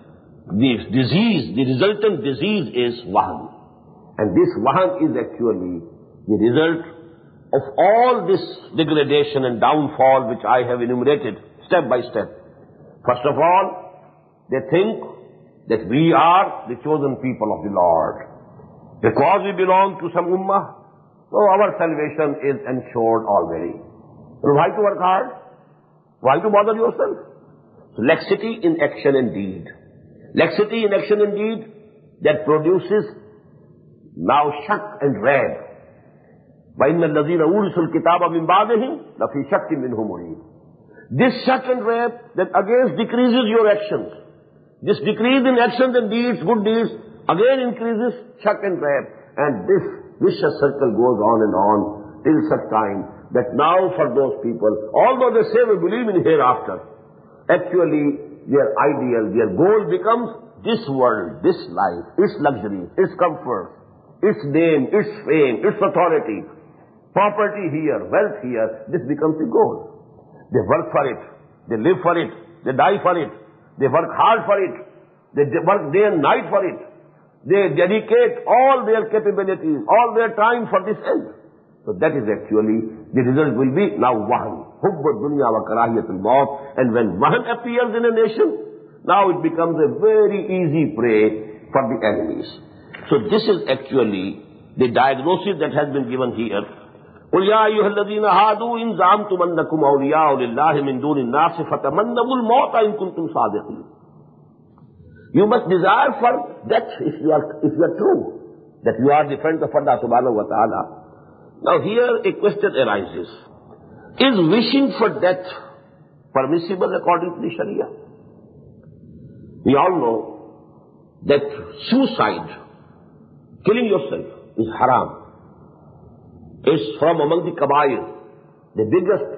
the resultant disease is wahn. And this wahn is actually the result of all this degradation and downfall which I have enumerated step by step. First of all, they think that we are the chosen people of the Lord. Because we belong to some ummah, so our salvation is ensured already. So why to work hard? Why to bother yourself? So laxity in action and deed. Laxity in action and deed that produces now shak and raib. وَإِنَّ الَّذِينَ أُورِثُوا الْكِتَابَ مِنْ بَعْدِهِمْ لَفِي شَكٍّ مِّنْهُ مُرِيبٍ. This shak and raib that again decreases your actions. This decrease in actions and deeds, good deeds, again increases shak and raib. And this vicious circle goes on and on till such time that now for those people, although they say we believe in hereafter, actually their ideal, their goal becomes this world, this life, its luxury, its comfort, its name, its fame, its authority, property here, wealth here. This becomes the goal. They work for it, they live for it, they die for it, they work hard for it, they work day and night for it. They dedicate all their capabilities, all their time for this end. So that is actually, the result will be now wahn. Hubbu dunya wa karahiyatul maut. And when wahn appears in a nation, now it becomes a very easy prey for the enemies. So this is actually the diagnosis that has been given here. قُلْ يَا أَيُّهَا الَّذِينَ هَادُوا إِنْ زَعَمْتُمْ أَنَّكُمْ أَوْلِيَاءُ لِلَّهِ مِنْ دُونِ النَّاسِ فَتَمَنَّوُا الْمَوْتَ إِنْ كُنْتُمْ صَادِقِينَ. You must desire for death if you are true, that you are the friend of Allah subhanahu wa ta'ala. Now here a question arises. Is wishing for death permissible according to the Sharia? We all know that suicide, killing yourself, is haram. It's from among the kabair, the biggest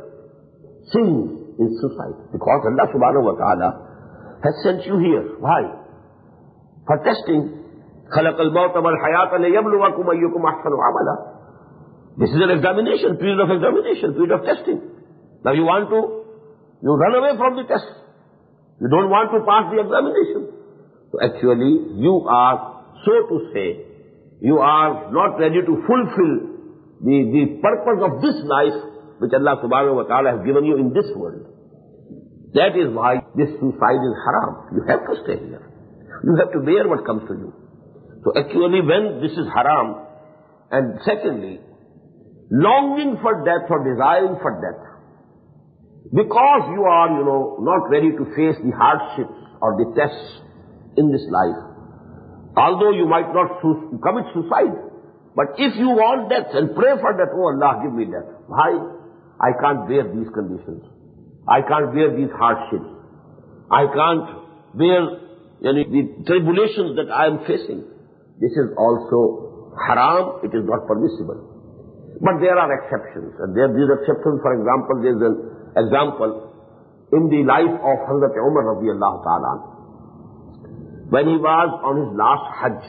sin in suicide. Because Allah subhanahu wa ta'ala has sent you here. Why? For testing. خَلَقَ الْمَوْتَ وَالْحَيَاةَ لِيَبْلُوَكُمْ أَيُّكُمْ أَحْسَنُ عَمَلًا. This is an examination, period of examination, period of testing. Now you run away from the test. You don't want to pass the examination. So actually, you are, so to say, you are not ready to fulfill the purpose of this life which Allah subhanahu wa ta'ala has given you in this world. That is why this suicide is haram. You have to stay here. You have to bear what comes to you. So actually when this is haram, and secondly, longing for death or desiring for death, because you are, not ready to face the hardships or the tests in this life, although you might not commit suicide, but if you want death and pray for death, oh Allah, give me death. Why? I can't bear these conditions. I can't bear these hardships. I can't bear the tribulations that I am facing. This is also haram, it is not permissible. But there are exceptions. And these exceptions, for example, there is an example in the life of Hazrat Umar radiallahu ta'ala. When he was on his last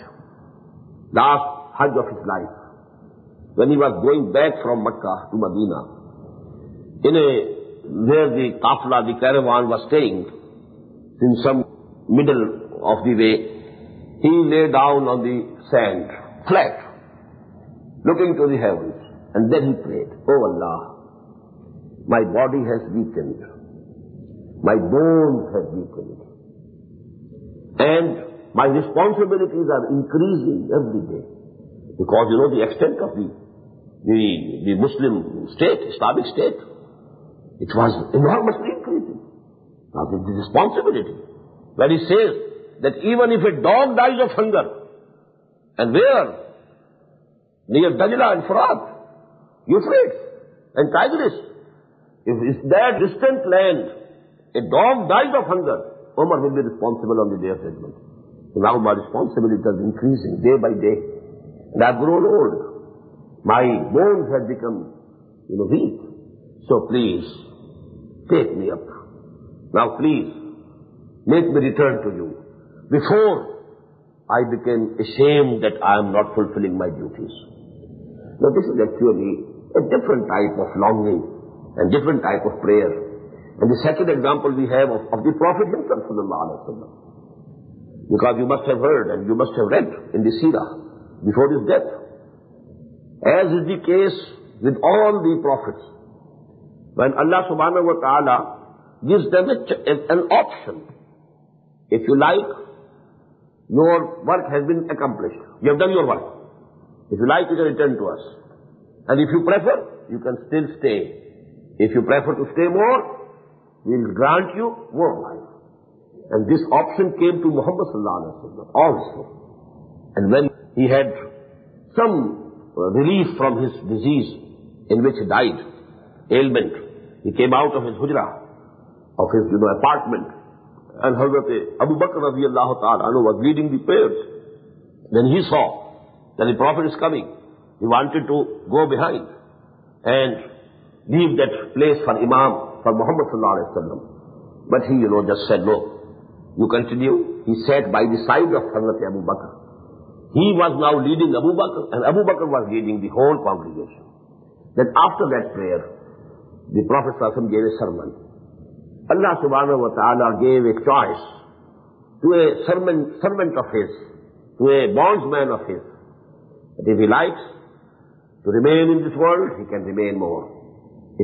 Hajj of his life, when he was going back from Makkah to Medina, where the qafla, the caravan was staying, in some middle of the way, he lay down on the sand, flat, looking to the heavens, and then he prayed, "Oh Allah, my body has weakened, my bones have weakened, and my responsibilities are increasing every day." Because you know the extent of the Muslim state, Islamic state, it was enormously increasing. Now the responsibility, when he says that even if a dog dies of hunger, and where? Near Dajla and Furat, Euphrates and Tigris, if it's that distant land, a dog dies of hunger, Umar will be responsible on the day of judgment. So now my responsibility is increasing day by day. And I've grown old. My bones have become, weak. So please, take me up. Now please, make me return to you. Before I became ashamed that I am not fulfilling my duties. Now this is actually a different type of longing and different type of prayer. And the second example we have of the Prophet himself, sallallahu alaihi wasallam. Because you must have heard and you must have read in the seerah before his death, as is the case with all the prophets, when Allah subhanahu wa ta'ala gives them an option. If you like, your work has been accomplished. You have done your work. If you like, you can return to us. And if you prefer, you can still stay. If you prefer to stay more, we will grant you more life. And this option came to Muhammad sallallahu alaihi wasallam also. And when he had some relief from his disease in which he died, ailment, he came out of his hujra, of his apartment, and Hazrat Abu Bakr radiallahu ta'ala was leading the prayers. Then he saw that the Prophet is coming. He wanted to go behind and leave that place for Imam, for Muhammad sallallahu alaihi wasallam. But he, just said, "No, you continue." He sat by the side of Hazrat Abu Bakr. He was now leading Abu Bakr, and Abu Bakr was leading the whole congregation. Then after that prayer, the Prophet sallallahu alaihi wasallam gave a sermon. Allah subhanahu wa ta'ala gave a choice to a servant of his, to a bondsman of his, that if he likes to remain in this world, he can remain more. If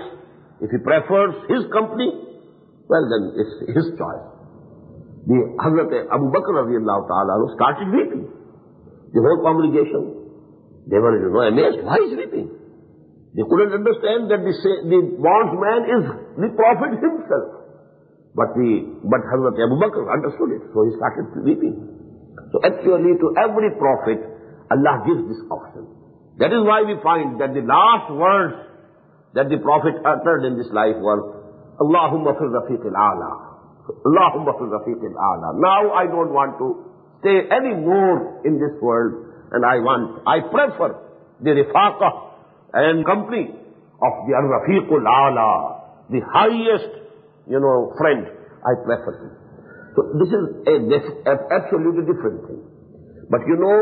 he prefers his company, well then it's his choice. The Hazrat Abu Bakr radiallahu ta'ala started weeping. The whole congregation, they were amazed. Why is he weeping? They couldn't understand that the bondsman is the Prophet himself. But Hazrat Abu Bakr understood it, so he started weeping. So actually to every Prophet, Allah gives this option. That is why we find that the last words that the Prophet uttered in this life were, "Allahumma fil rafiq al-a'la. Allahumma fil rafiq al-a'la. Now I don't want to stay any more in this world, and I prefer the rifaqah and company of the Ar-Rafiq al-A'la, the highest, friend. I prefer him." So this is an absolutely different thing. But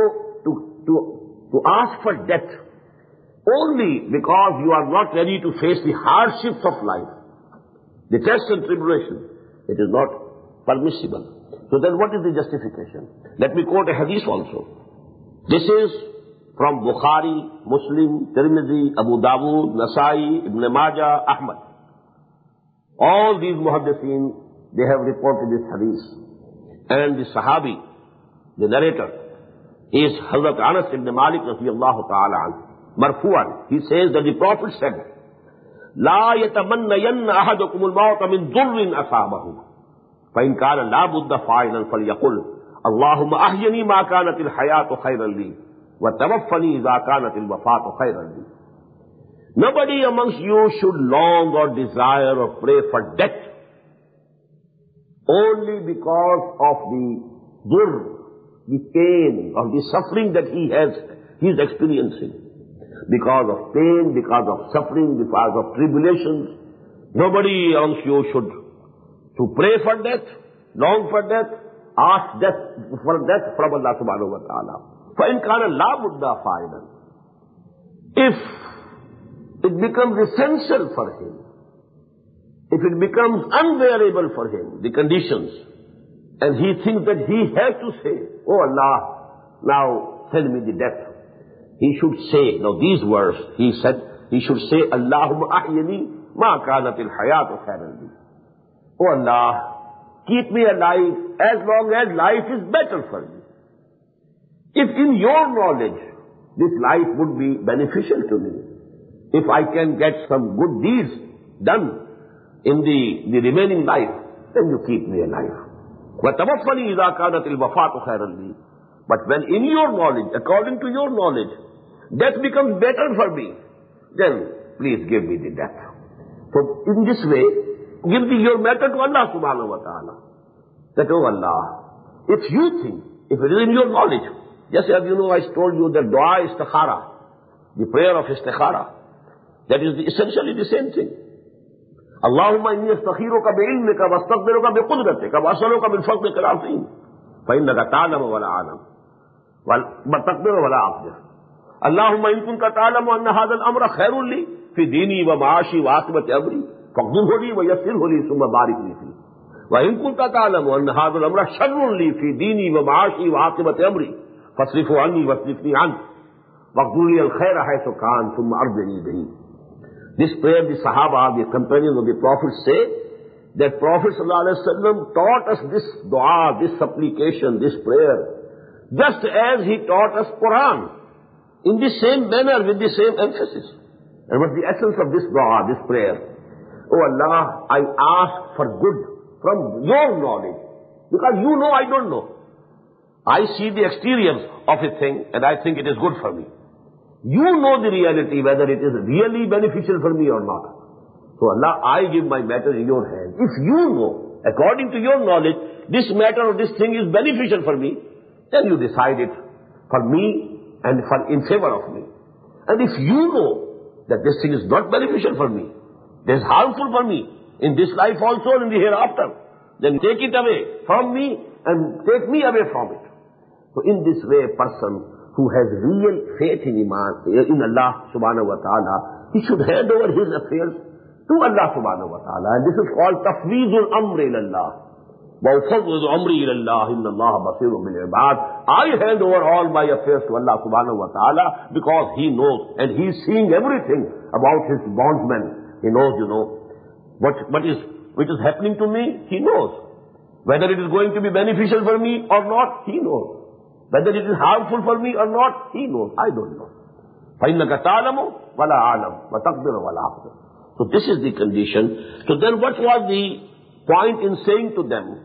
to ask for death only because you are not ready to face the hardships of life, the tests and tribulations, it is not permissible. So then what is the justification? Let me quote a hadith also. This is from Bukhari, Muslim, Tirmidhi, Abu Dawud, Nasai, Ibn Majah, Ahmad. All these muhaddithin, they have reported this hadith. And the Sahabi, the narrator, is Hazrat Anas ibn Malik radiyallahu ta'ala anhu. Marfu'an, he says that the Prophet said, "La yatamannayanna ahadukum al-mawta min dhurrin asabahu. فإن كان لا بد فاعلا فليقل اللهم أحيني ما كانت الحياة خيرا لي وتوفني إذا كانت الوفاة خيرا لي." Nobody amongst you should long or desire or pray for death only because of the dur, the pain, of the suffering that he is experiencing. Because of pain, because of suffering, because of tribulations. Nobody amongst you should to pray for death, long for death, ask for death from Allah subhanahu wa ta'ala. فَإِنْ كَانَ لَا بُدَّ فَائِدًا. If it becomes essential for him, if it becomes unbearable for him, the conditions, and he thinks that he has to say, oh Allah, now send me the death. He should say, now these words, he said, he should say, Allahumma ahyini ma kanatil hayatu khairan li. Oh Allah, keep me alive as long as life is better for me. If in your knowledge, this life would be beneficial to me, if I can get some good deeds done in the remaining life, then you keep me alive. وَتَوَفَّنِي إِذَا كَانَتِ الْوَفَاةُ خَيْرًا لِي. But when in your knowledge, according to your knowledge, death becomes better for me, then please give me the death. So in this way, give your matter to Allah subhanahu wa ta'ala. That, oh Allah, if you think, if it is in your knowledge, just as you know, I told you that dua istikhara, the prayer of istikhara, that is essentially the same thing. Allahumma inni astakhiruka bi'ilmika wa astaqdiruka biqudratika wa as'aluka min fadlika al-'azim fa innaka ta'lamu wa la a'lam wa taqdiru wa la aqdir. Allahumma in kunta ta'lamu anna hadha al-amra khairun li fi dini wa ma'ashi wa aqibati amri faqdirhu li wa yassirhu li thumma barik li fi. Wa in kunta ta'lamu anna hadha al-amra sharrun li fi dini wa ma'ashi wa aqibati amri fasrifu anni wasrifni anhu waqdir li al-khayra haythu kan thumma ardini bihi. This prayer, the Sahaba, the companions of the Prophet say that Prophet ﷺ taught us this dua, this supplication, this prayer, just as he taught us Quran, in the same manner, with the same emphasis. And what's the essence of this dua, this prayer? Oh Allah, I ask for good from your knowledge, because you know I don't know. I see the exterior of a thing and I think it is good for me. You know the reality, whether it is really beneficial for me or not. So Allah, I give my matter in your hand. If you know, according to your knowledge, this matter or this thing is beneficial for me, then you decide it for me and in favor of me. And if you know that this thing is not beneficial for me, it is harmful for me, in this life also and in the hereafter, then take it away from me and take me away from it. So in this way, a person who has real faith in Iman, in Allah subhanahu wa ta'ala, he should hand over his affairs to Allah subhanahu wa ta'ala. And this is called tafweezul amri ilallah. وَأُفَوِّضُ أَمْرِي إِلَى اللَّهِ إِنَّ اللَّهَ بَصِيرٌ بِالْعِبَادِ. I hand over all my affairs to Allah subhanahu wa ta'ala because He knows and He is seeing everything about His bondsmen. He knows, which is happening to me, He knows. Whether it is going to be beneficial for me or not, He knows. Whether it is harmful for me or not, He knows. I don't know. فَإِنَّكَ تَعْلَمُ وَلَا أَعْلَمُ وَتَقْدِرُ وَلَا أَقْدِرُ. So this is the condition. So then what was the point in saying to them,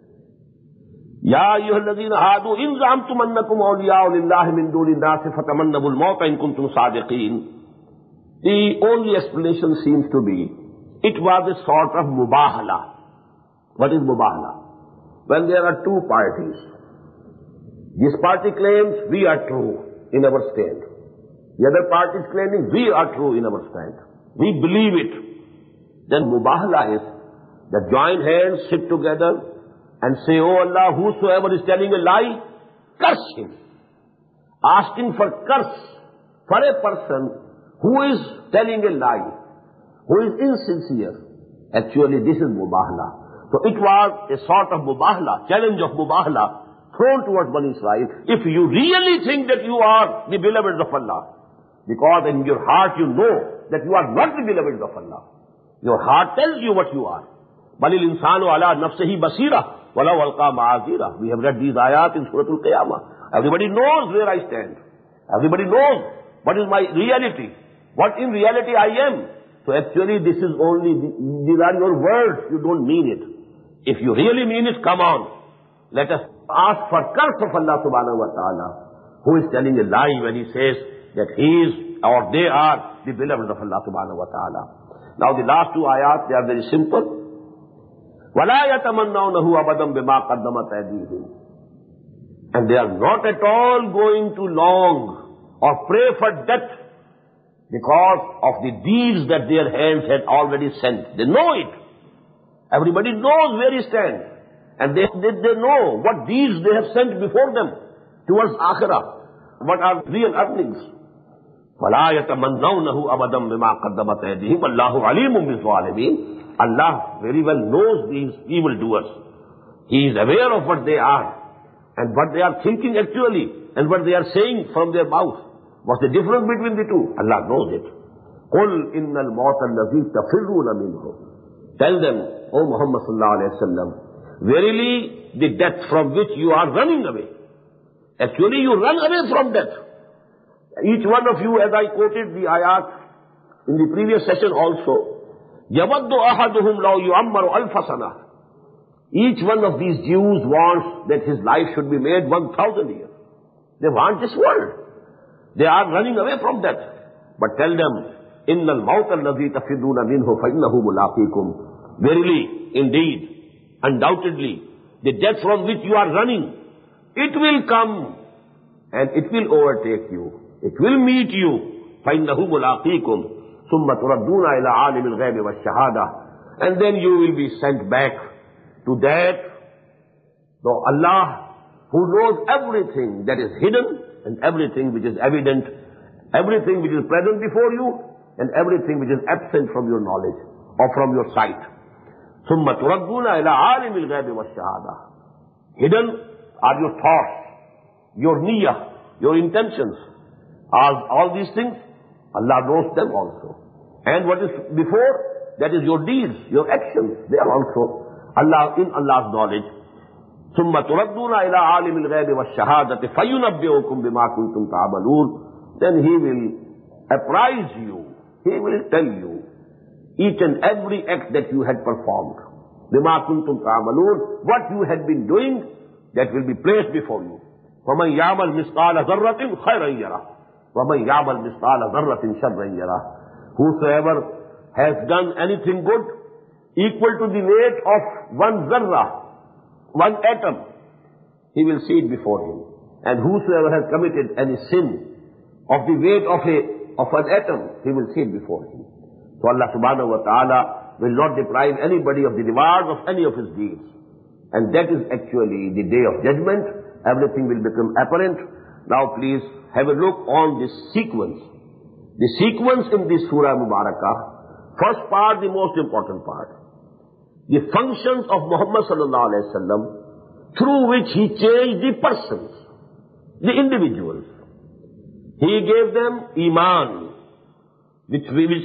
يَا أَيُّهَا الَّذِينَ هَادُوا إِنْ زَعَمْتُمْ أَنَّكُمْ أَوْلِيَاءُ لِلَّهِ مِنْ دُونِ النَّاسِ فَتَمَنَّوُا الْمَوْتَ إِنْ كُنْتُمْ صَادِقِينَ. The only explanation seems to be, it was a sort of mubahala. What is mubahala? When there are two parties, this party claims we are true in our stand. The other party is claiming we are true in our stand. We believe it. Then mubahala is that join hands, sit together and say, oh Allah, whosoever is telling a lie, curse him. Asking for curse for a person who is telling a lie, who is insincere. Actually, this is mubahala. So it was a sort of mubahala, challenge of mubahala, thrown towards Bani Israel. If you really think that you are the beloveds of Allah, because in your heart you know that you are not the beloveds of Allah. Your heart tells you what you are. Balil insanu ala nafsihi basira walau alqa ma'azira. We have read these ayat in Surah Al-Qiyamah. Everybody knows where I stand. Everybody knows what is my reality, what in reality I am. So actually this is only, these are your words, you don't mean it. If you really mean it, come on. Let us ask for curse of Allah subhanahu wa ta'ala, who is telling a lie when he says that he is or they are the beloved of Allah subhanahu wa ta'ala. Now the last two ayat, they are very simple. وَلَا يَتَمَنَّوْنَهُ أَبَدًا بِمَا قَدَّمَتْ أَيْدِيهِمْ. And they are not at all going to long or pray for death because of the deeds that their hands had already sent. They know it. Everybody knows where he stands. And they know what deeds they have sent before them towards akhirah. What are real earnings. وَلَا يَتَمَنَّوْنَهُ أَبَدًا بِمَا قَدَّمَتْ أَيْدِيهِمْ وَاللَّهُ عَلِيمٌ بِالظَّالِمِينَ. Allah very well knows these evildoers. He is aware of what they are and what they are thinking actually and what they are saying from their mouth. What's the difference between the two? Allah knows it. قُلْ إِنَّ الْمَوْتَ الَّذِي تَفِرُّونَ مِنْهُ. Tell them, O Muhammad sallallahu alayhi wa sallam, verily the death from which you are running away. Actually you run away from death. Each one of you, as I quoted the ayat in the previous session also, يَوَدُّ أَحَدُهُمْ لَوْ يُعَمَّرُ أَلْفَ سَنَةٍ. Each one of these Jews wants that his life should be made 1,000 years. They want this world. They are running away from death. But tell them, إِنَّ الْمَوْتَ الَّذِي تَفِرُّونَ مِنْهُ فَإِنَّهُ مُلَاقِيكُمْ. Verily, indeed, undoubtedly, the death from which you are running, it will come and it will overtake you. It will meet you. فَإِنَّهُ مُلَاقِيكُمْ ثُمَّ تُرَدُّونَ إِلَىٰ عَالِمِ الْغَيْبِ وَالشَّهَادَةِ. And then you will be sent back to that, though Allah, who knows everything that is hidden and everything which is evident, everything which is present before you and everything which is absent from your knowledge or from your sight. ثُمَّ تُرَدُّونَ إِلَىٰ عَالِمِ الْغَيْبِ وَالشَّهَادَةِ. Hidden are your thoughts, your niyyah, your intentions. All these things, Allah knows them also. And what is before, that is your deeds, your actions, they are also in Allah's knowledge. ثُمَّ تُرَدُّونَ إِلَىٰ عَالِمِ الْغَيْبِ وَالشَّهَادَةِ فَيُنَبِّئُكُم بِمَا كُنتُمْ تَعْمَلُونَ. Then He will apprise you, He will tell you each and every act that you had performed. بِمَا كُنتُمْ تَعْمَلُونَ. What you had been doing, that will be placed before you. وَمَنْ يَعْمَلْ مِثْقَالَ ذَرَّةٍ خَيْرًا يَرَهُ وَمَنْ يَعْمَلْ مِثْقَالَ ذَرَّةٍ شَرًّا يَرَهُ. Whosoever has done anything good equal to the weight of one zarrah, one atom, he will see it before him. And whosoever has committed any sin of the weight of an atom, he will see it before him. So Allah subhanahu wa ta'ala will not deprive anybody of the rewards of any of his deeds. And that is actually the day of judgment. Everything will become apparent. Now please have a look on this sequence. The sequence in this Surah Mubarakah, first part, the most important part. The functions of Muhammad sallallahu alayhi wa sallam, through which he changed the persons, the individuals. He gave them Iman, which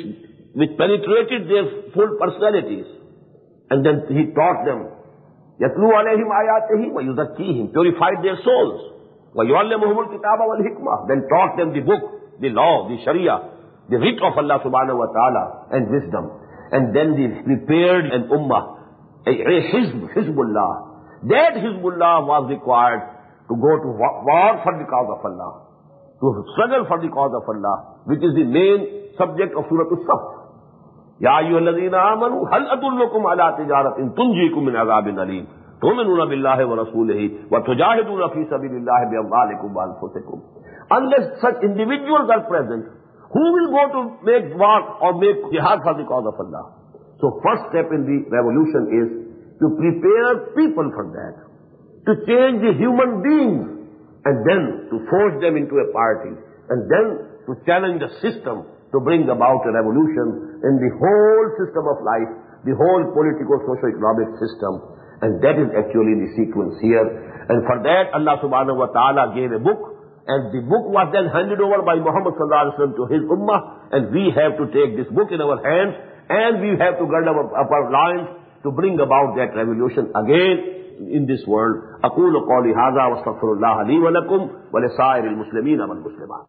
penetrated their full personalities. And then he taught them, يَتْلُو عَلَيْهِمْ آيَاتِهِ وَيُزَكِّيهِمْ, purified their souls. وَيُعَلِّمُهُمُ الْكِتَابَ وَالْحِكْمَةَ, then taught them the book, the law, the sharia, the writ of Allah subhanahu wa ta'ala, and wisdom. And then they prepared an ummah, a Hizbullah. That Hizbullah was required to go to war for the cause of Allah, to struggle for the cause of Allah, which is the main subject of Surah As-Saff. يَا أَيُّهَا الَّذِينَ آمَنُوا هَلْ أَدُلُّكُمْ عَلَىٰ تِجَارَةٍ تُنْجِيكُم مِّنْ عَذَابٍ أَلِيمٍ تُؤْمِنُونَ بِاللَّهِ وَرَسُولِهِ وَتُجَاهِدُونَ فِي سَبِيلِ اللَّهِ بِأَمْوَالِكُمْ وَأَنفُسِكُمْ. Unless such individuals are present, who will go to make war or make jihad for the cause of Allah? So first step in the revolution is to prepare people for that, to change the human beings, and then to force them into a party, and then to challenge the system to bring about a revolution in the whole system of life, the whole political, socio-economic system. And that is actually the sequence here. And for that, Allah subhanahu wa ta'ala gave a book, and the book was then handed over by Muhammad sallallahu alaihi wasallam to his ummah, and we have to take this book in our hands, and we have to gird up our loins to bring about that revolution again in this world. أقول قولي هذا واستغفر الله لي ولكم ولسائر المسلمين والمسلمات.